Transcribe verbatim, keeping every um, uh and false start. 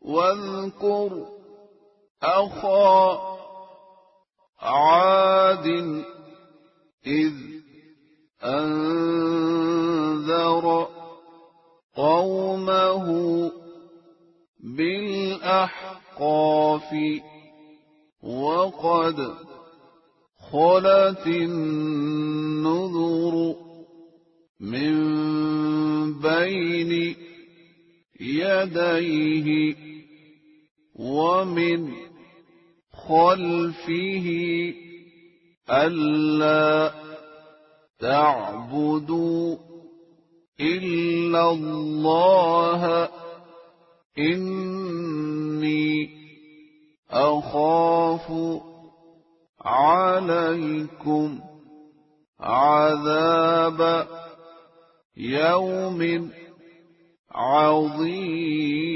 واذكر أخا عاد إذ أنذر قومه بالأحقاف وقد خلت النذر من بين يديه ومن خلفه ألا تعبدوا إلا الله إني أخاف عليكم عذاب يوم عظيم.